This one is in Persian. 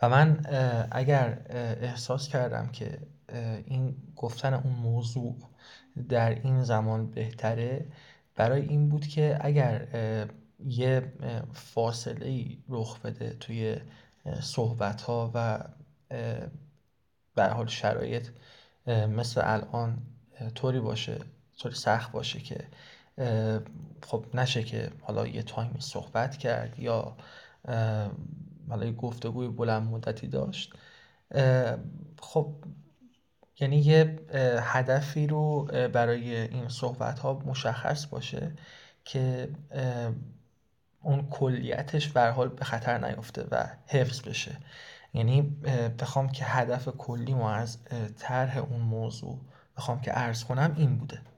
و من اگر احساس کردم که این گفتن اون موضوع در این زمان بهتره، برای این بود که اگر یه فاصله‌ای رخ بده توی صحبت‌ها و به هر حال شرایط مثل الان طوری باشه، طوری سخت باشه که خب نشه که حالا یه تایمی صحبت کرد یا حالا یه گفتگوی بلند مدتی داشت. خب یعنی یه هدفی رو برای این صحبت ها مشخص باشه که اون کلیتش به هر حال به خطر نیفته و حفظ بشه. یعنی بخوام که هدف کلی ما از طرح اون موضوع بخوام که عرض کنم این بوده.